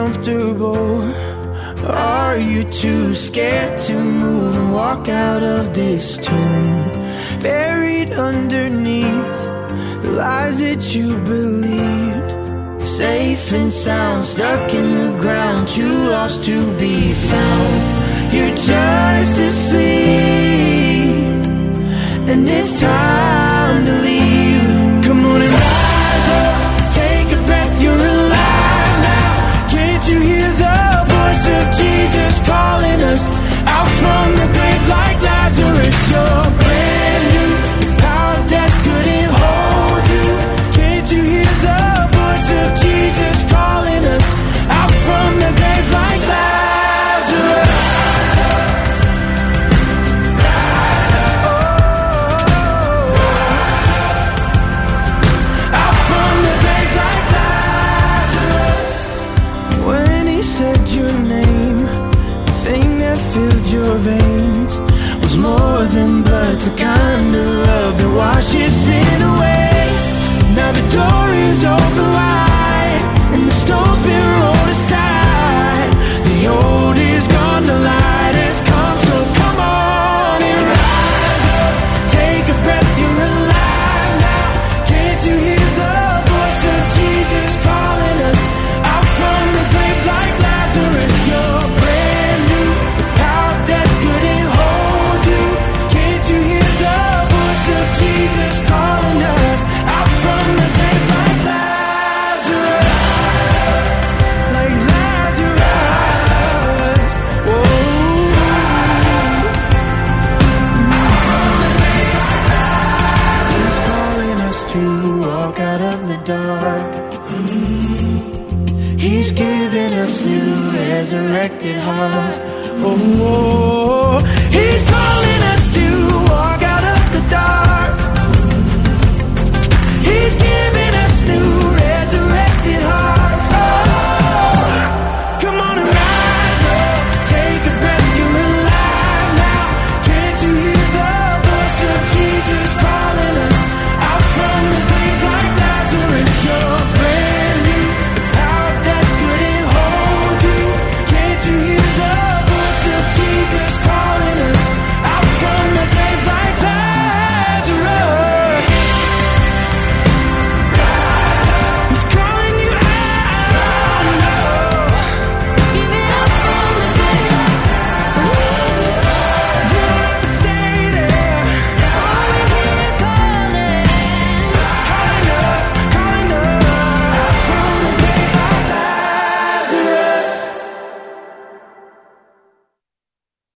comfortable? Are you too scared to move and walk out of this tomb? Buried underneath the lies that you believed, safe and sound, stuck in the ground, too lost to be found. You're just asleep, and it's time to leave. Come on and rise up, take a breath, you're alive now. Can't you hear the voice of Jesus calling us out from the grave like Lazarus? You're brand new, the power of death couldn't hold you. Can't you hear the voice of Jesus calling us out from the grave like Lazarus? Out from the grave like Lazarus. When he said your name, the thing that filled your veins was more than blood. It's the kind of love that washes sin away. Now the door is open wide, and the stone's been rolled aside. The old is gone, the light has come. So come on and rise up, take a breath, you're alive now. Can't you hear the voice of Jesus calling us out from the grave like Lazarus? You're brand new, the power of death couldn't hold you. Can't you hear the voice of Jesus calling us out from the grave like Lazarus? Like Lazarus. Whoa. From the grave like Lazarus. He's calling us to walk out of the dark. He's giving us new resurrected hearts. Oh, he's calling